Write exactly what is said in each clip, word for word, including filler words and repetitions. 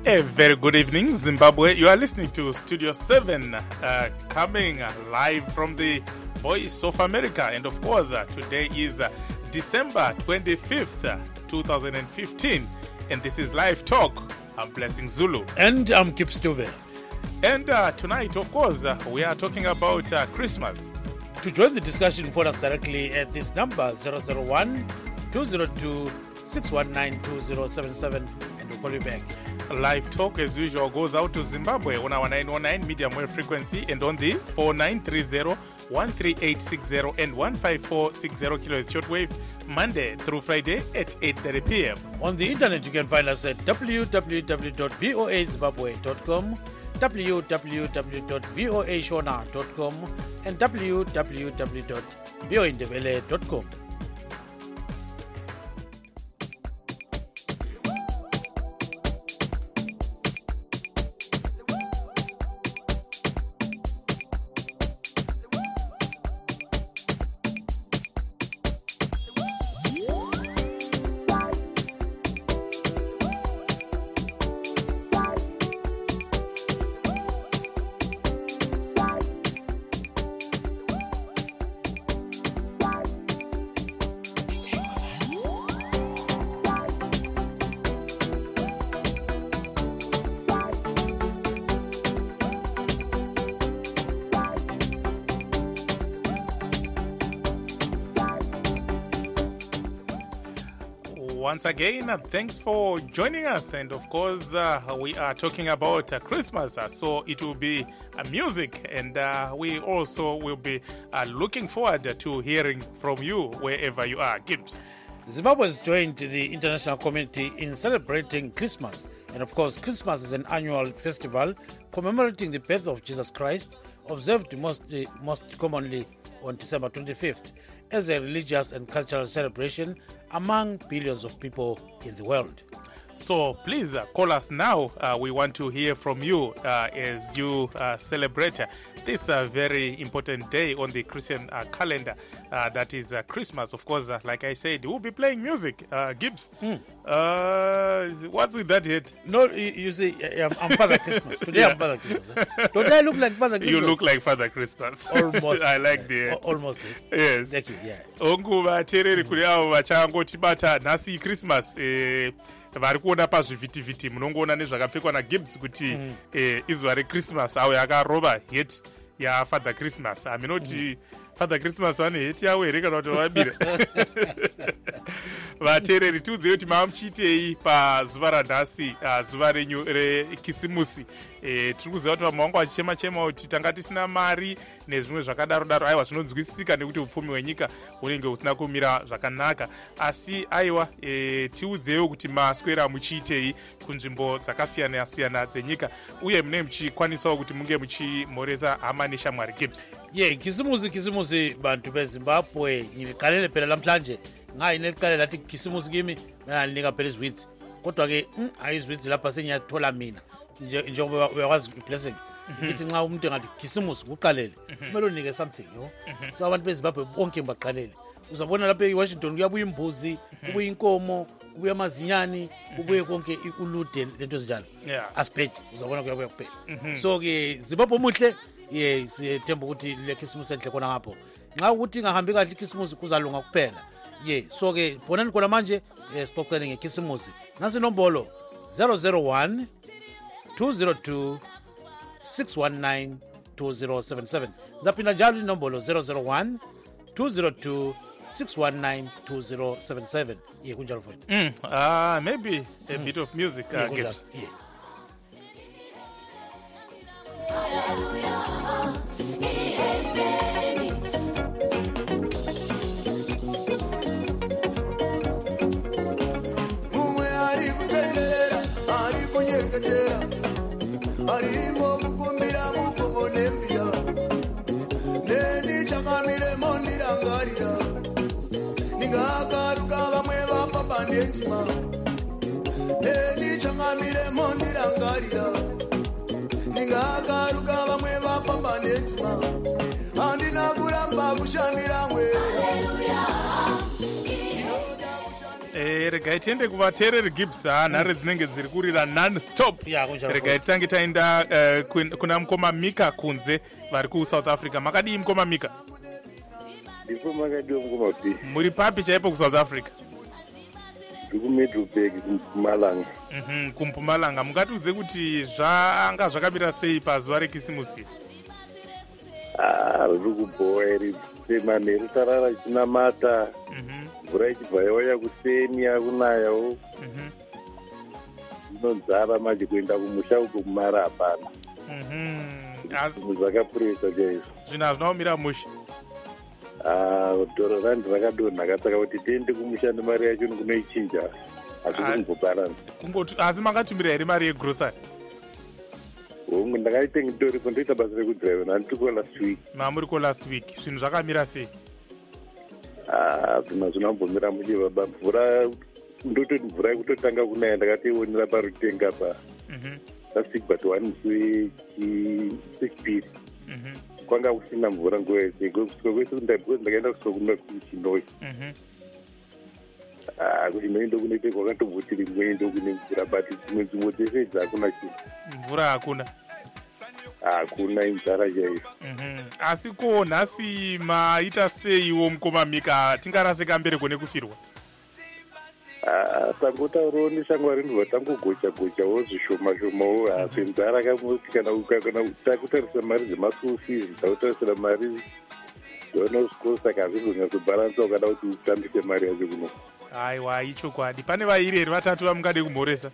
A very good evening, Zimbabwe. You are listening to Studio seven, uh, coming live from the Voice of America. And of course, uh, today is uh, December twenty-fifth, uh, twenty fifteen. And this is Live Talk. I'm Blessing Zulu. And I'm Kip Stube. And uh, tonight, of course, uh, we are talking about uh, Christmas. To join the discussion, phone us directly at this number, zero zero one, two zero two, six one nine, two zero seven seven, and we'll call you back. Live Talk, as usual, goes out to Zimbabwe on our nine one nine medium wave frequency and on the four nine three zero, one three eight six zero and one five four six zero kilohertz shortwave, Monday through Friday at eight thirty p.m. On the internet, you can find us at w w w dot voa zimbabwe dot com, w w w dot voa shona dot com, and w w w dot voa ndebele dot com. Once again, uh, thanks for joining us. And of course, uh, we are talking about uh, Christmas, uh, so it will be uh, music. And uh, we also will be uh, looking forward to hearing from you wherever you are. Gibbs. Zimbabwe has joined the international community in celebrating Christmas. And of course, Christmas is an annual festival commemorating the birth of Jesus Christ, observed most, most commonly on December twenty-fifth. As a religious and cultural celebration among billions of people in the world. So please uh, call us now. Uh, we want to hear from you uh, as you uh, celebrate uh, this uh, very important day on the Christian uh, calendar. Uh, that is uh, Christmas. Of course, uh, like I said, we'll be playing music. Uh, Gibbs, mm. uh, what's with that hit? No, you, you see, I'm, I'm Father Christmas. Today yeah. I'm Father Christmas. Don't I look like Father Christmas? You look like Father Christmas. Almost. I like yeah. the hit. Almost. Yes. Thank you, yeah. Onguva tereri kuri avo vachangotibata nhasi Christmas. Eh, vari kuona pazvivhitivhiti munongoona nezvakapfekwa naGibbs kuti mm. eh, izuva rechristmas awo yakarova heti yafather Christmas. Aminoti mm. Father Christmas vane heti yavo here kana kuti vabira. Vateereri tiudzei kuti mava muchiitei pazuva ranhasi, uh, zuva renyu rekisimusi. E, tiri kuziva kuti vamwe vangu vachichema-chema kuti tanga tisina mari nezvimwe zvakadaro-daro. Aiwa, zvinonzwisisika nekuti upfumi hwenyika hunenge husina kumira zvakanaka. Asi aiwa, e, tiudzeiwo kuti maswera muchiitei kunzvimbo dzakasiyana-siyana dzenyika, uye mune muchikwanisawo kuti munge muchimhoresa hama neshamwari. Gibbs. Ye, yeah, kisimusi kisimusi bantu beZimbabwe ngilikalele phela lamhlanje. Ngai nelikale lathi kisimusi kimi mina ninika phela izwitsi. Kodwa ke ayizwitsi lapha senyathola mina. Njengoba uyakwazi Blessing ukuthi nxa umuntu engathi kisimusi kuqalele kumele unike something, yo. So abantu beZimbabwe bonke baqalele. Uzabona lapha eWashington kuyabuya imbuzi, kubuya inkomo, kubuya amazinyani, kubuye konke ulude lento ezinjalo. Yeah. Aspeje uzabona kuyabuya kuphela. So ke Zimbabwe omuhle ye siyethemba ukuthi le Christmas enhle khona ngapho. Nxa ukuthi ngahambi kahle iChristmas kuzalunga kuphela. Ye, so ke fonani khona manje sixoxele ngeChristmas. Nasi nombolo zero zero one, two zero two, six one nine, two zero seven seven. Zapina njalo inombolo zero zero one, two zero two, six one nine, two zero seven seven. Ye kunjalo for it. Mm, uh, maybe a mm. bit of music. Uh, yeah, Gibbs. Yeah. Arimo kukumbira mukongo nembia neni changamire mondirangaria ningakaruka vamwe vafamba nendima neni changamire mondirangaria ningakaruka vamwe vafamba nendima handina kuramba kushandira mwe. Eh, regai tiende kuvateereri Gibbs nhanhare dzinenge dziri kurira non-stop. Yeah, kunjalo. Regai tange taenda eh, kun- kuna mukoma Mika kunze vari kuSouth Africa. Makadii mukoma Mika? Ndipo makadiwa mukoma kuti Muri papi chaipo kuSouth Africa? ndiri kuMiddleburg kuMpumalanga. Mhm, kuMpumalanga. Mungatiudze kuti zvanga zvakamira sei pazuva rekisimusi? Ah, riri kubhowa iri semanheru tarara chinamata. Mhm, Mvura ichibva yauya kuseni yakunayawo. mhm, Inonzara manje kuenda kumusha uko kumara hapana. mhm. Asi Zvinhu zvakapuresa chaizvo. zvinhu hazvina kumira mushe. Ah, doro randi rakadonhaka saka kuti tiende kumusha nemari yacho kunoichinja. Hazvisi Ah. kumbobalansa. Kungoti asi makatumira here mari yegrocery? Hongu ndakaite ngitoripo ndoita basa rekudhiraivha nanditiko last week. Mamuriko last week. Zvinhu zvakamira sei? Ah, zvinhu hazvina kumbomira mushe baba. Mvura ndototi mvura yekutotanga kunaya ndakati ionera parutenga pa Mhm, last week but one musi wechipiri mhm, kwanga kusina mvura nguva yese kusvika kwesekondari because ndakaenda kusvika kuna kuchinoi. mhm. Ah, kuchinoi ndokunoite kwakatobva tiri mwenye ndokune mvura but dzimwe nzvimbo dzese idzi hakuna chinhu. Mvura hakuna. Hakuna inzara chaizvo. Mhm. Asi ko nhasi maita seiwo mukoma Mika, tingaraseka mbereko nekufirwa? Ah, tangotaurawo neshamwari ndobva tangogocha gochawo zvishoma shomawo. Asi nzara kamoti kana kana takutarisa mari dzemaschool fees takutarisira mari dzonosco saka hazvisi kunyatsobhalansa ukada kuti utambise mari yacho kuno. Aiwa, ichokwadi. Pane vairi here vatatu vamungade kumhoresa?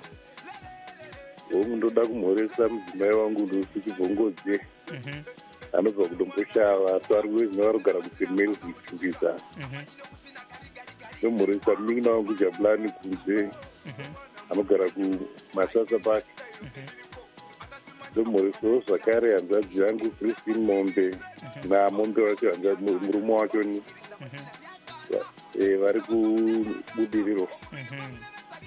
Hongu ndoda kumhoresa mudzimai wangu Lucy Chibvongodze Mhm, anobva kudomboshava so ari kuwezina vari kugara kuPrimary kuchingisa. mhm, Nomhoresa munin'ina wangu Jabulani Kunze mhm, anogara kuMasasa Park. mhm, Nomhoresawo zvakare hanzvadzi yangu Christine Mombe namombe wacho hanzvadzi murume wacho ni mhm, eh, vari kubudiriro. mhm.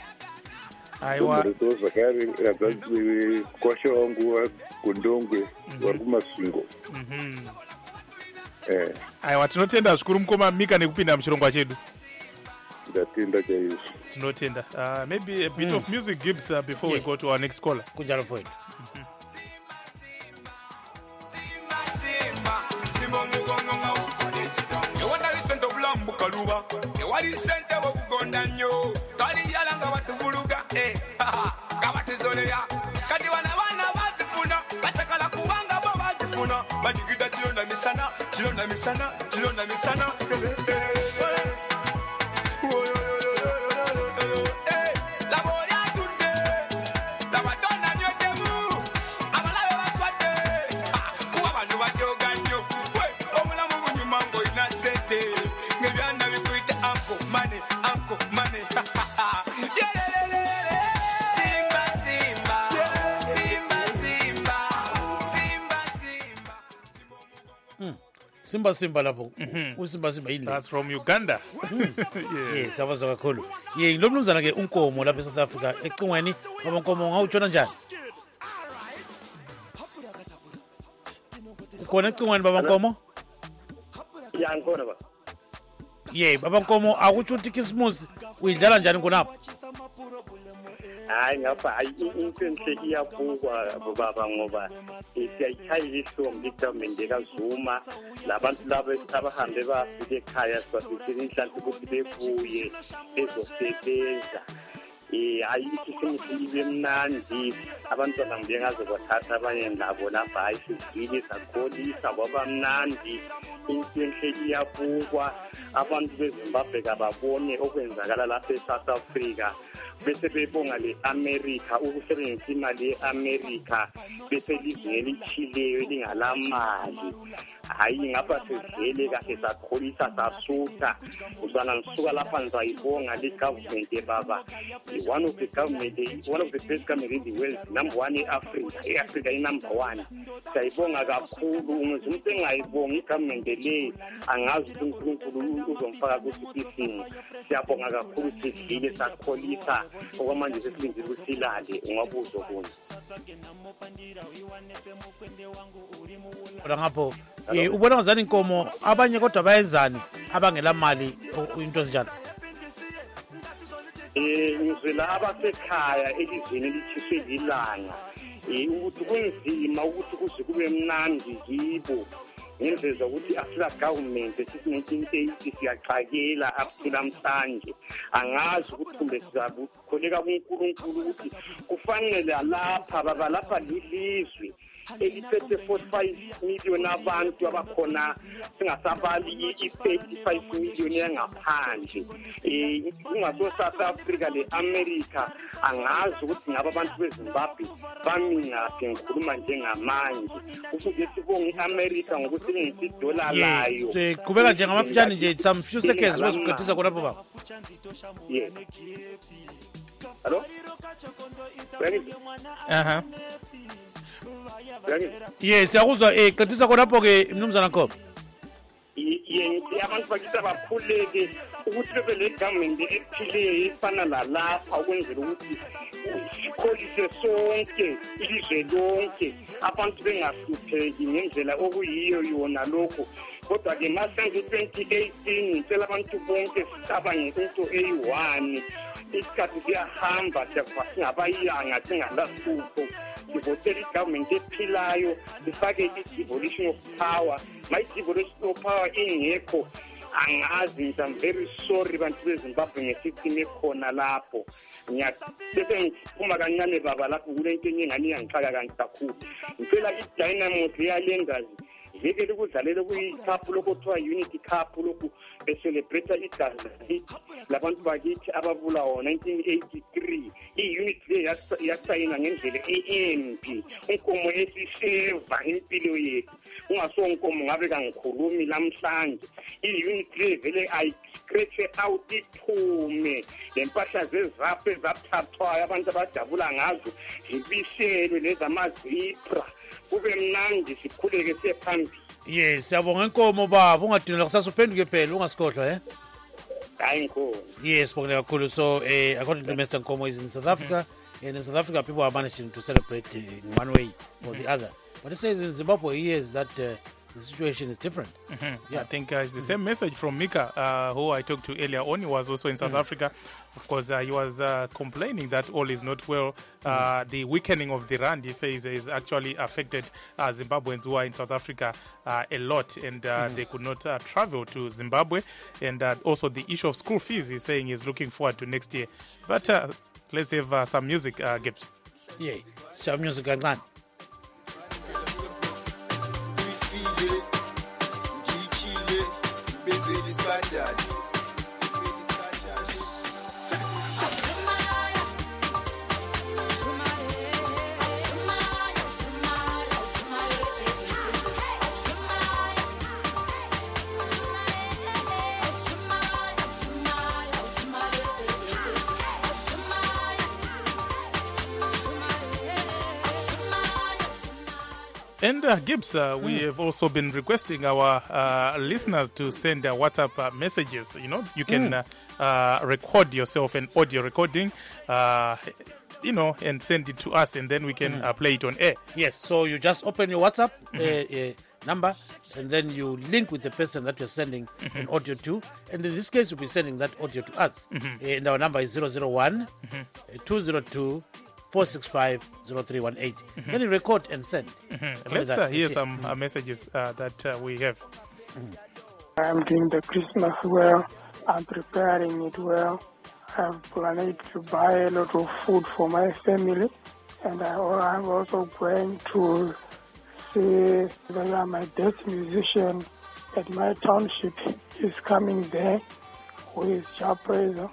Aiwa. Nomhoresawo zvakare hanzvadzi kwasha wangu Gondongwe vari kuMasvingo. Mhm. Eh, Aiwa, tinotenda zvikuru mukoma Mika nekupinda muchirongwa chedu. ndatenda chaizvo. Tinotenda. Uh, maybe a bit Mm. of music, Gibbs, uh, before we Yeah. go to our next caller. kunjalo mfowethu. kaluba ewali sente wokugonda nnyo twaliyala nga batuvuluga nga batuzoleya kati bana baana bazifuna batakala kubanga bo bazifuna banyigida kilonda misana kilonda misana kilonda misana Simba Simba lapho. Usimba Simba yini? That's from Uganda. Yes, sabaza kakhulu. Ye lo mnumzana ke unkomo lapha eSouth Africa ecingweni abankomo ngawutshona njani? Ukhona ecingweni babankomo? Ya ngikona ba. Ye babankomo akutsho ukuthi Christmas uyidlala njani khonapho? Hayi ngapha hayi into enhle iyabukwa baba ngoba siyayithayisa ngigavumenti kaZuma labantu laba abahambe bafike ekhaya sibasizile inhlanhla ukuthi bebuye bezosebenza. Eh hayi isinto ibe mnandi abantwana ngibe ngaze bathatha abanye nabo lapha hayi sizile sakholisa kwaba mnandi into enhle iyabukwa abantu beZimbabwe kababone okwenzakala lapha eSouth Africa bese bebonga le America ukusebenzisa imali yeAmerica bese lizwe elichileyo elingalamali hayi ngapha sivele kahle sakholisa sasutha uzana ngisuka lapha ngizayibonga le government baba one of the government one of the best government in the world number one in Africa eAfrica i number one sayibonga kakhulu umuntu umuntu engayibonga igovernment le angazi ukuthi uNkulunkulu uzomfaka kusiphisini siyabonga kakhulu sidlile sakholisa okwamanje sesilindile ukuthi silale ungabuzo kuna Ora ngapho eh ubona ngazani inkomo abanye kodwa bayenzani abangela mali into ezinjalo? eh ngizwela abasekhaya elizweni lithiswe ilanga eh ukuthi kunzima ukuthi kuze kube mnandi kibo ngendlela ukuthi asila government ethi nineteen eighty siyaxakela up namhlanje angazi ukuthi kumbe sizakukholeka kuNkulunkulu ukuthi kufanele lapha baba lapha lilizwe eliphethe forty-five million abantu abakhona singasabali i-thirty-five million yangaphandle eh kungaso South Africa le America angazi ukuthi ngaba abantu beZimbabwe bamingaphi ngikhuluma njengamanje ukuthi sibonge iAmerica ngokuthi ngisi dollar layo siqhubeka nje ngamafitshane nje some few seconds wesiqedisa khona baba yeah hello aha yes siyakuzwa eh qedisa khona lapho ke mnumzana Khobe yini abantu bakithi abakhuleke ukuthi bebe le government ephile ifana la lapha ukwenzela ukuthi sikholise sonke ilizwe lonke abantu bengahlupheki ngendlela okuyiyo yona lokho kodwa ke masenze twenty eighteen ngicela abantu bonke sicabange into eyi-one isikhathi siyahamba singabayanga singalasupho sivotela igovernment ephilayo sifake i-devolution of power ma-devolution of power ingekho angazi I'm very sorry bantu beZimbabwe ngesithini ekhona lapho ngiyabese ngiphuma kancane baba lapho kule into engingani yangixaka kanti kakhulu ngicela i-dynamo yalendazi yeke ukudlalela kuyicup lokuthiwa unity cup lokhu becelebrate igazi labantu bakithi ababulawo nineteen eighty-three i-unit le yasayina ngendlela e-empi unkomo esiseva impilo yethu ungasonkomo ngabe kangikhulumi namhlanje i-unit le vele ayicreate out iphume lempahla zezapho ezaphathwayo abantu abajabula ngazo zibiselwe lezamazipra kube mnandi sikhuleke sephambili yes siyabonga inkomo baba ungadinela kusasa uphenduke phela ungasikhohlwa eh hayi inkomo yes bonke kakhulu so eh according to Mister Nkomo is in South Africa and in South Africa people are managing to celebrate in one way or the other but it says in Zimbabwe he is that uh, the situation is different. Mm-hmm. Yeah, I think uh, it's the mm-hmm. same message from Mika, uh, who I talked to earlier on. He was also in South mm-hmm. Africa. Of course, uh, he was uh, complaining that all is not well. Uh, mm-hmm. The weakening of the rand, he says, is actually affected uh, Zimbabweans who are in South Africa uh, a lot, and uh, mm-hmm. they could not uh, travel to Zimbabwe. And uh, also the issue of school fees, he's saying he's looking forward to next year. But uh, let's have uh, some music, uh, Gibbs. Yeah, some music going on. And uh, Gibbs, uh, we mm. have also been requesting our uh, listeners to send uh, WhatsApp uh, messages. You know, you can mm. uh, uh, record yourself an audio recording, uh, you know, and send it to us, and then we can mm. uh, play it on air. Yes, so you just open your WhatsApp mm-hmm. uh, uh, number, and then you link with the person that you're sending mm-hmm. an audio to. And in this case, you'll be sending that audio to us. Mm-hmm. Uh, and our number is zero zero one, two zero two, four six five, zero three one eight. Mm-hmm. Then you record and send. Mm-hmm. Let's uh, hear some uh, messages uh, that uh, we have. Mm-hmm. I'm doing the Christmas well. I'm preparing it well. I've planned to buy a lot of food for my family. And I, I'm also going to see whether my best musician at my township is coming there, who is Chapreza.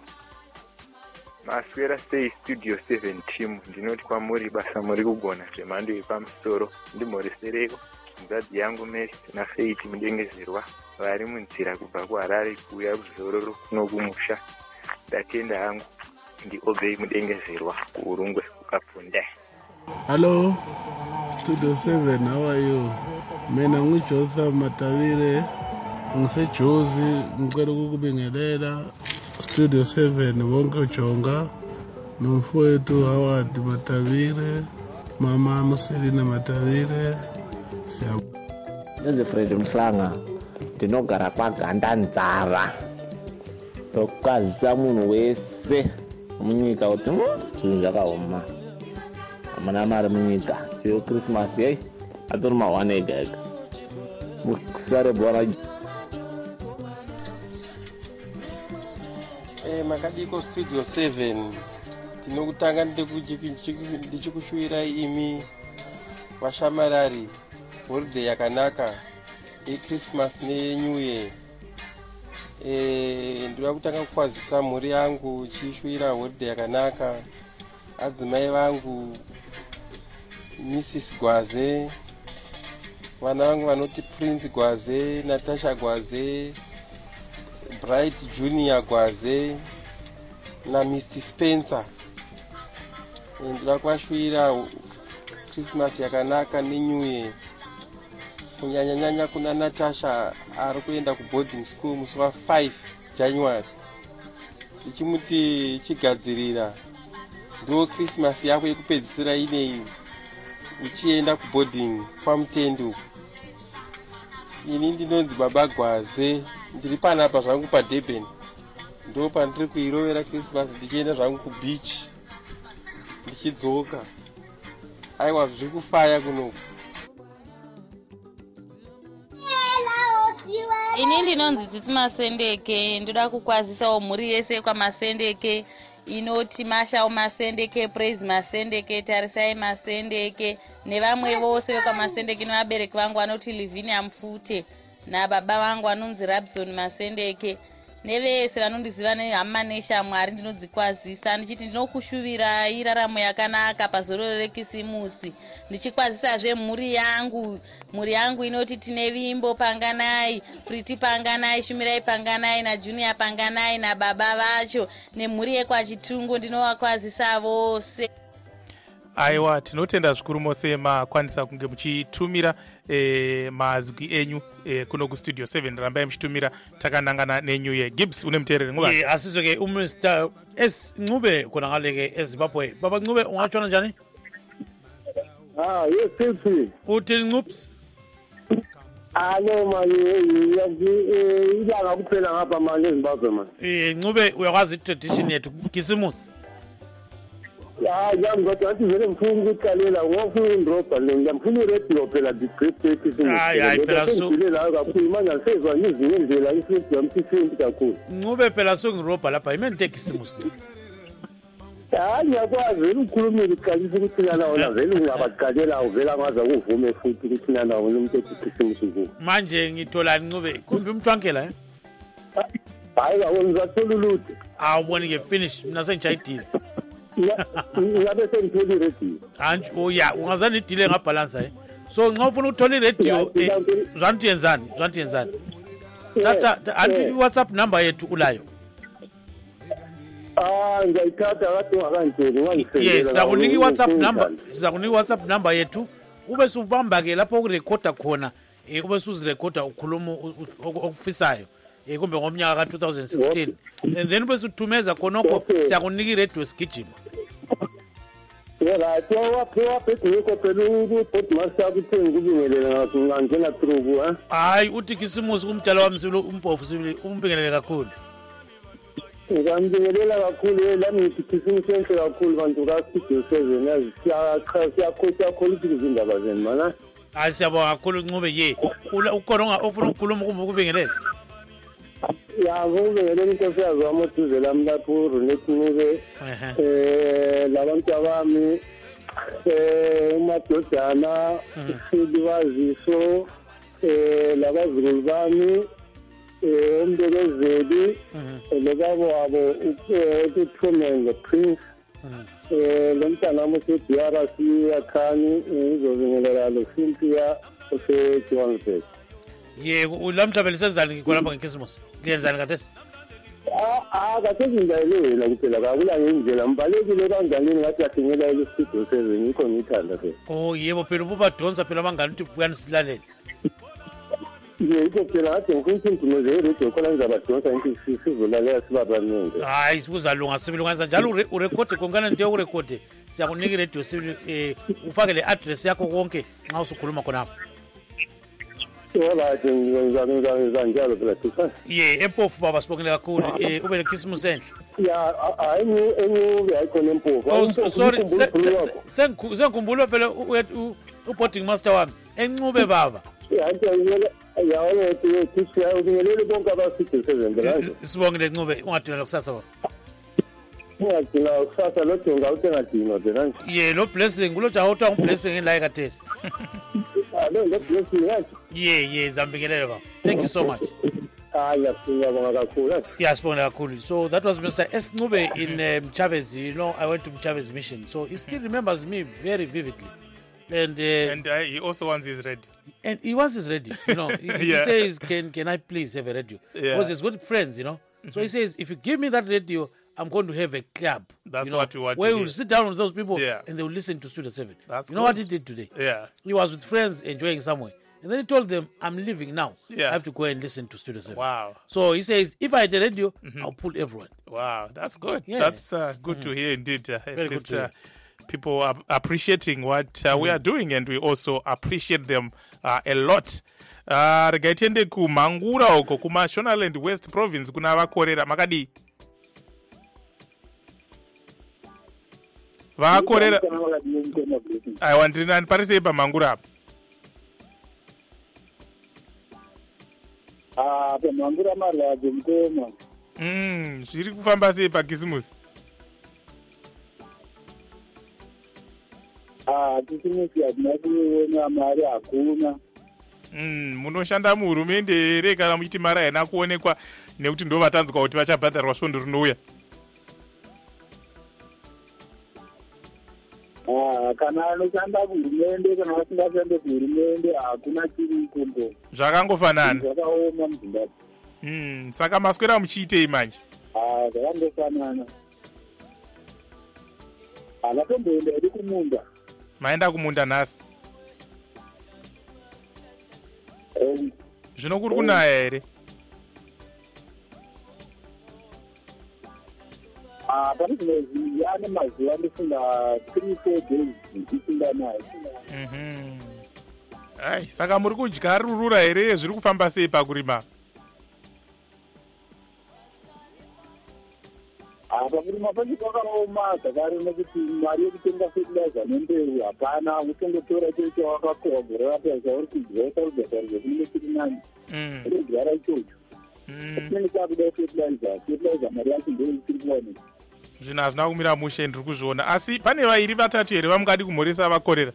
Maswera stay studio seven team ndinoti kwamuri basa muri kugona zvemhando yepamusoro ndimhoresereko nzadzi yangu Messi na Faith mudengezerwa vari munzira kubva kuHarare kuuya kuzororo kuno kumusha ndatenda hangu ndi Obey mudengezerwa kuurungwe kukapfunda. Hello Studio seven, how are you? Mina nguJotham Matavire ngiseJozi ngicela ukukubingelela Studio seven bonke ujonga nomfowethu Howard Matavire, mama Muselina Matavire. Ndzi Fred Mhlanga ndinogara kwaGandandzava. Lokwaza munhu wese munyika kuti zvinhu zvakaoma hamuna mari munyika iyo Christmas yei atori mawana ega ega musare bora. Eh, makadiko studio seven tinokutanga ndichikushuwirai imi vashamarari holiday yakanaka yeChristmas neNew Year. Eh, ndinoda kutanga kukwazisa mhuri yangu chishwira holiday yakanaka, adzimai vangu Missus Gwaze, vana vangu vanoti Prince Gwaze, Natasha Gwaze, Bright Junior Gwaze na Mister Spencer. Ndinoda kuwashwira Christmas yakanaka neNew Year. Kunyanya nyanya kuna Natasha ari kuenda ku boarding school musi wa five January. Ichimuti chigadzirira ndo Christmas yako yekupedzisira ineyi uchienda ku boarding kwa Mutendo. Ini ndinonzi Baba Gwaze, ndiri panapa zvangu pa Durban. Ndo pandiri kuirovera Christmas ndichienda zvangu ku beach ndichidzoka. Aiwa zviri kufaya kuno. Ini ndinonzi Tsitsi Masendeke, ndoda kukwazisawo mhuri yese kwaMasendeke inoti Mashawo Masendeke, Praise Masendeke, Tarisai Masendeke nevamwe vose vekwaMasendeke nevabereki vangu vanoti Livinia Mfute nababa vangu vanonzi Rabson Masendeke nevese vanondiziva nehama neshamwari. Ndinodzikwazisa ndichiti ndinokushuvirai raramo yakanaka pazororo rekisimusi, ndichikwazisazve mhuri yangu. Mhuri yangu inoti tine Vimbo Panganai, Priti Panganai, Shumirai Panganai naJunior Panganai nababa vacho nemhuri yekwaChitungu. Ndinovakwazisa vose. Aiwa, tinotenda zvikuru mose makwanisa kunge muchitumira e, mazwi enyu e, kuno kustudio seven. Rambai muchitumira takanangana neNew Year. Gibbs une muteereri ngubani? Eh, asizoke uMr S Ncube kona ngaleke eZimbabwe. Baba Ncube ungatshona njani? Ah, yes, Philip. Uthi Ncubes? Alo manje yazi ilanga kuphela ngapha manje eZimbabwe manje. Eh, Ncube uyakwazi tradition yethu kisimusi? Ya yami kodwa athi vele ngifuna ukuqalela ngofuna indroba le ngiyamfuna iradio phela the great state. Hayi hayi phela so. Ngidlela kakhulu manje sezwa ngizinye indlela isinto yamthisinto kakhulu. Ncube phela so ngiroba lapha imente kisimusi. Hayi ngiyakwazi ukukhuluma iqalisa ukuthi lana wona vele ungabaqalela uvela ngaza kuvume futhi ukuthi lana wona umuntu ekisimusi kuwo. Manje ngithola Ncube kumbe umthwankela eh? Hayi awuzathola ulutho. Awuboni ke finish mina sengijayidile. Ngabe sengithola iradio. Anj oh ya ungazani idile ngabalance eh. So nxa ufuna ukuthola iradio zwanti yenzani zwanti yenzani. Tata anti WhatsApp number yethu ulayo. Ah ngiyayithatha kade ungakangeni wangisendela. Yes, sakunika iWhatsApp number, sizakunika iWhatsApp number yethu ube subamba ke lapho ukurecorda khona eh ube suzirecorda ukhuluma okufisayo. Eh kumbe ngomnyaka ka twenty sixteen and then bese uthumeza khonokho siyakunika iradio sigijima. Yela twa pwa phethe ko pelu podcast akuthenga kubingelela ngangena through ha. Hayi uthi kisimusi kumdala wamsilo umpofu sibili umbingelele kakhulu. Ngambingelela kakhulu lami ngithi kisimusi enhle kakhulu bantu ka studio seven yazi siyakhasa khotha quality izindaba zenu mana. Hayi siyabonga kakhulu Ncube ye. Ukhona ongafuna ukukhuluma kumbe ukubingelela. Ya ngubingelela inkosi yazo amothuze lami lapho Runet Ncube. Eh labantu abami eh umadodana uSidiwaziso eh labazulu bami eh uMbekezeli lebabo wabo uThumengo Prince eh lomntana wami uD R C yakhani izobingelela lo Cynthia ose Johannesburg. Ye ulamhla belisenzani ngikholapha ngekhismus kuyenzani kathesi? Ah kathesi ngiyayela kuphela kakula ngendlela mbalekile kanjani ngathi athingela ile studio seven ngikho ngithanda phela. Oh yebo phela ubadonsa phela abangani ukuthi buyani silalele. Yebo phela athi ngifuna ukuthi ngizwe khona ngizabadonsa into sizolalela sibabaningi. Hayi sikuzalunga sibilunganisa njalo urecord kongana nje urecord siyakunika iradio eh ufake le address yakho konke nxa usukhuluma khonapho. Hola, ngizanjalo phela sisa. Ye, empofu baba sibongile kakhulu. Eh ube le Christmas enhle. ya hayi enyuke ayikhona impofu Oh, sorry, sengikhumbula phela u-boarding master wami encube baba. yaoyetisiyaubingelele bonke abasidisebenze Sibongile Ncube, ungadinwa kusasa baba. ungadinga kusasa lodonga usengadinwa de kanje Ye lo blessing kulo jaha uthiwa ngu-blessing la ekathesi. alo ngeblessing yathi Ye ye zambingelele baba. Thank you so much. hayi siyabonga kakhulu Yeah, sibonga kakhulu. So that was Mister S. Ncube in um, Chavez. You know, I went to Chavez mission. So he still remembers me very vividly. And uh, And uh, he also wants his radio. and he wants his radio. You know, he, he Yeah. says, "Can can I please have a radio?" Yeah. Because he's good friends, you know. So he says, "If you give me that radio, I'm going to have a club." That's you know, what we want to where hear. we'll sit down with those people Yeah. and they will listen to Studio Seven. That's you know what good. he did today? Yeah. He was with friends enjoying somewhere, and then he told them, "I'm leaving now. Yeah. I have to go and listen to Studio Seven." Wow. So he says, "If I had a radio, I'll pull everyone." Wow, that's good. Yeah. That's uh, good to hear indeed. Uh, at Very good least to uh, people are appreciating what uh, we are doing, and we also appreciate them uh, a lot. Uh, regai tiende kumangura uko kumashonaland west province kuna vakorera makadi vakorera aiwa ndiri nani pari sei pamangura apa ah pamangura marwadzi mukoma Mm, zviri kufamba sei pakisimusi ah kisimusi hatina kuona mari hakuna Mm, munoshanda muhurumende here kana muchiti mari haina kuonekwa nekuti ndo vatanzwa kuti vachabhadharwa svondo rinouya? ah kana anoshanda kuhurumende kana vasingashande kuhurumende hakuna chiri kumbo zvakangofanana. zvakaoma muzimbabwe. Mm, saka maswera muchiitei manje? ah zvakangofanana havatomboenda iri kumunda maenda kumunda nhasi Um, zvino kuri kunaya here? ah pane zvimwe yane mazuva ndisinga three four days isinganayo Mhm. Ai, saka muri kudya rurura here? Zviri kufamba sei pakurima? ah pakurima pacho kwakaoma zvakare nekuti mari yekutenga fertilizer nembeu hapana utongotora chio chawakakohwa gore rapera chauri kudya usarudzataridza kunenge tiri nani Mm. unodyara ichocho Mm. tinenge takuda fertilizer fertilizer mari yacho ndoisiri kuwanika Zvinhu hazvina kumira mushe ndiri kuzviona. Asi pane vairi vatatu here vamungadi kumhoresa vakorera?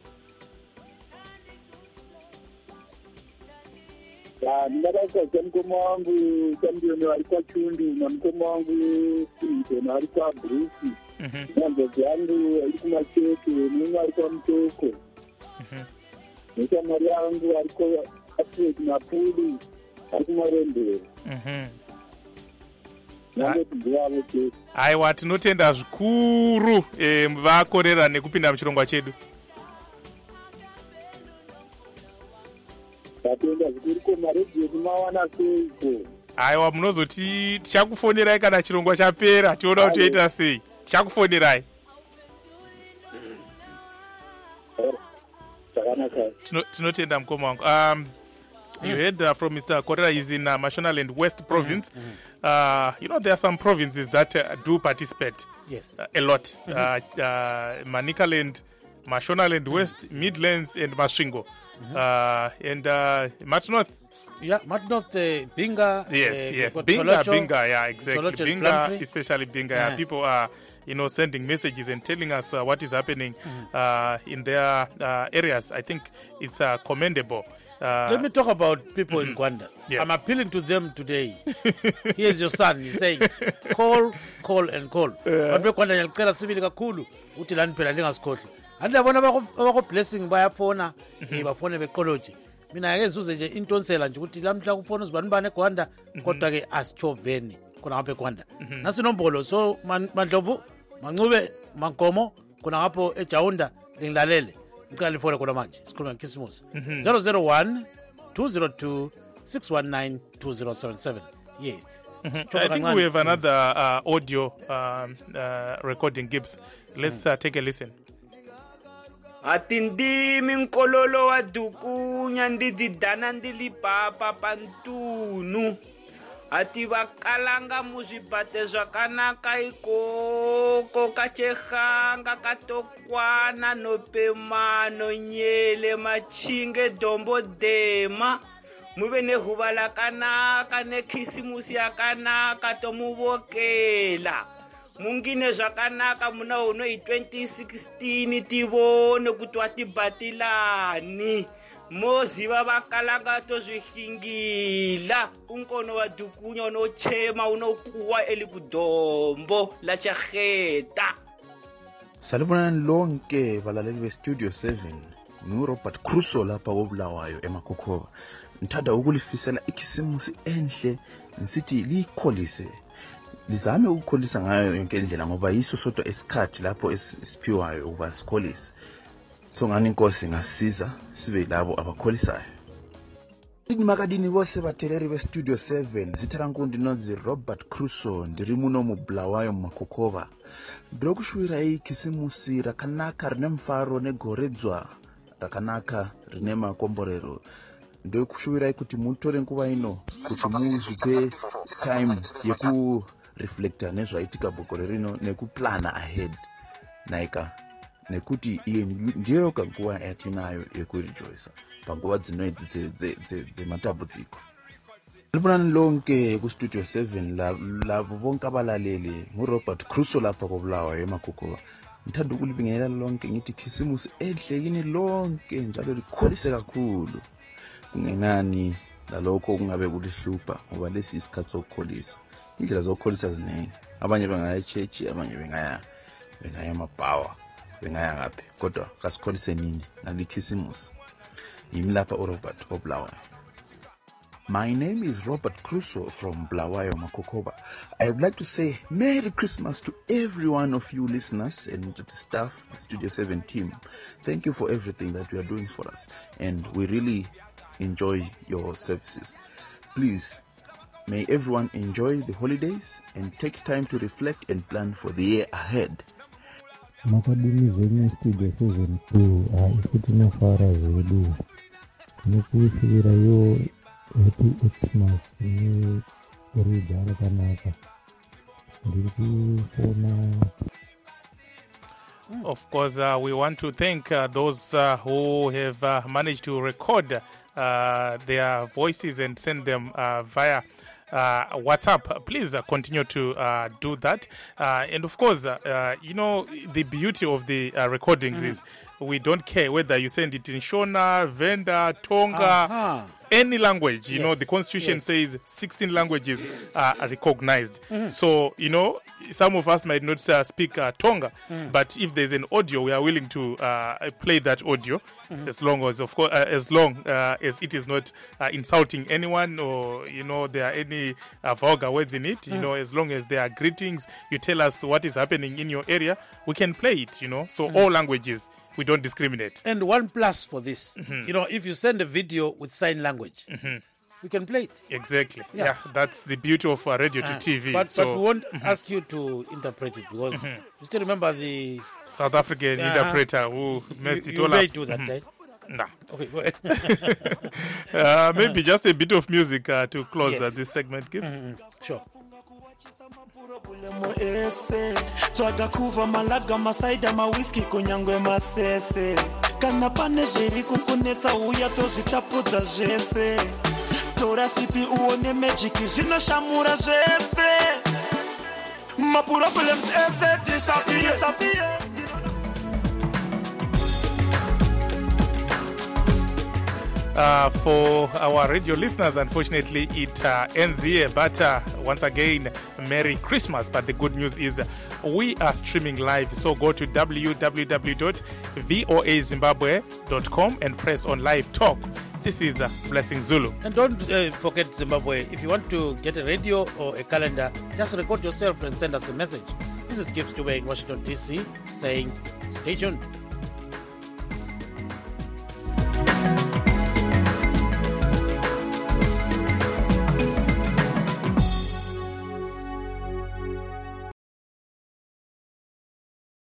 ndingadaisa chamukoma wangu championi vari kwachundi namukoma wangu simton ari kwabrusi Mhm. nyanzodzi yangu iri kumacheke nemwe ari kwamutoko Mhm. neshamwari yangu ari kwaatret mapuli ari kumarembero Mhm. nangotidzi yavo chete Aiwa, tinotenda zvikuru eh, vakorera nekupinda muchirongwa chedu. tatenda zvikuru ko maredhiyo timawana seiko Aiwa, munozoti tichakufonerai kana chirongwa chapera tiona kuti toita sei. Tichakufonerai. zvakanaka Tino- tinotenda mukoma wangu. Um, you heard uh, from Mister Korera. He's in uh, Mashonaland West Province. Uh, you know, there are some provinces that uh, do participate Yes. uh, a lot. Uh, uh, Manicaland, Mashonaland West, Midlands, and Masvingo. Uh, and uh, Mat North. Yeah, Martinoth, uh, Binga. Yes, uh, yes. got Binga, Tolocho, Binga, yeah, exactly. Tolocho and Binga, Plumtree. especially Binga. Yeah. Yeah. People are, you know, sending messages and telling us uh, what is happening uh, in their uh, areas. I think it's uh, commendable. Uh, Let me talk about people in Gwanda. Yes. I'm appealing to them today. Here's your son. He's saying, call, call, and call. Bantu beGwanda ngiyacela sibili kakhulu uthi lani phela lingasikhohlwa. Andiyabona abako blessing bayafona, eh bafone beqoloji. Mina ake ngizuze nje intonsela nje ukuthi lamhla kufona uzibani bane eGwanda kodwa ke asichoveni khona ngapha eGwanda. Nasi nombolo so Man- Mandlovu, Mancube, Mankomo khona ngapho eJaunda ngilalele. Ngicela ifone khona manje. Sikhuluma ngeKhisimusi. zero zero one two zero two six one nine two zero seven seven. Yeah. I think we have another uh, audio um, uh, recording, Gibbs. Let's uh, take a listen. atindimi nkololo wa dukunya ndidzi dana ndili papa pantunu ati vakalanga muzvibhate zvakanaka ikoko kachehanga katokwana nopemano nyele machinge dombo dema muve nehuva lakanaka nekhisimusi yakanaka tomuvokela mungine zvakanaka muna uno i-twenty sixteen tivone kuti watibhatilani moziva vakalanga tozvihingila unkono wadhukunya unochema unokuwa eli kudombo lachaheta. Salibonani lonke valaleli bestudio seven nguRobert Crusoe lapha koBulawayo eMakokhova. Ngithanda ukulifisela ikhisimusi enhle ngisithi likholise lizame ukukholisa ngayo yonke indlela ngoba yiso sodwa esikhathi lapho esiphiwayo ukuba sikholise. So ngani inkosi ngasiza sibe labo abakholisayo. Imakadini bose batheleri bestudio seven zitharankundi nozi Robert Crusoe ndiri muno muBulawayo muMakokhova. Ndokushwira ikhisimusi rakanaka rine mfaro negoredzwa rakanaka rine makomborero. Ndokushwira kuti mutore nguva ino kuti muzvipe time yeku reflecta nezvaitika bhokore rino nekuplana ahead naika nekuti iye ndiyo kanguva yatinayo yekurejoisa panguva dzinoidzi dzematambudziko. Libonani lonke kustudio seven lavo vonke abalaleli nguRobert Crusoe lapha koBulawayo eMakokhova. Ngithanda ukulibingelela lonke ngithi khisimusi enhle yini lonke njalo likholise kakhulu kungenani lalokho kungabe kulihlupha ngoba lesi isikhathi sokukholisa. Indlela zokukholisa ziningi, abanye bengaya echechi, abanye bengaya bengaya emabhawa, bengaya ngaphi, kodwa kasikholise nini ngalikhisimusi. Yimi lapha uRobert koBulawayo. My name is Robert Crusoe from Bulawayo Makokhova. I would like to say Merry Christmas to every one of you listeners and to the staff, the Studio seven team. Thank you for everything that you are doing for us, and we really enjoy your services. Please, may everyone enjoy the holidays and take time to reflect and plan for the year ahead. Makadini venye Studio seven tu isuti nafara zedu nikuisira yo happy Xmas ni erujara kanaka ndikufona. Of course, uh, we want to thank uh, those uh, who have uh, managed to record uh, their voices and send them uh, via uh, WhatsApp. Please uh, continue to uh, do that. Uh, and of course, uh, uh, you know, the beauty of the uh, recordings mm-hmm. is we don't care whether you send it in Shona, Venda, Tonga, uh-huh. any language. You yes. know, the Constitution yes. says sixteen languages are recognized. Mm-hmm. So, you know, some of us might not uh, speak uh, Tonga, mm. but if there's an audio, we are willing to uh, play that audio mm-hmm. as long as, of course, uh, as long uh, as it is not uh, insulting anyone or, you know, there are any uh, vulgar words in it. Mm. You know, as long as there are greetings, you tell us what is happening in your area, we can play it, you know. So mm-hmm. all languages. We don't discriminate. And one plus for this, mm-hmm. you know, if you send a video with sign language, mm-hmm. we can play it. Exactly. Yeah, yeah that's the beauty of uh, radio uh, to T V. But, so, but we won't mm-hmm. ask you to interpret it because mm-hmm. you still remember the South African uh, interpreter who messed you, it you all may up. do that, mm-hmm. right? No. Okay, go ahead. uh, maybe just a bit of music uh, to close yes. uh, this segment, Gibbs. Mm-hmm. Sure. Twadakuva malaga masaida mawiski kunyangwe masese kana pane zviri kukunetsa uya tozvitapudza zvese tora sipi uone magic zvinoshamura zvese ma problems ese disappear disappear. Uh, for our radio listeners, unfortunately, it uh, ends here. But uh, once again, Merry Christmas. But the good news is uh, we are streaming live. So go to w w w dot voa zimbabwe dot com and press on live talk. This is uh, Blessing Zulu. And don't uh, forget Zimbabwe. If you want to get a radio or a calendar, just record yourself and send us a message. This is Gibbs Dube in Washington, D C saying stay tuned.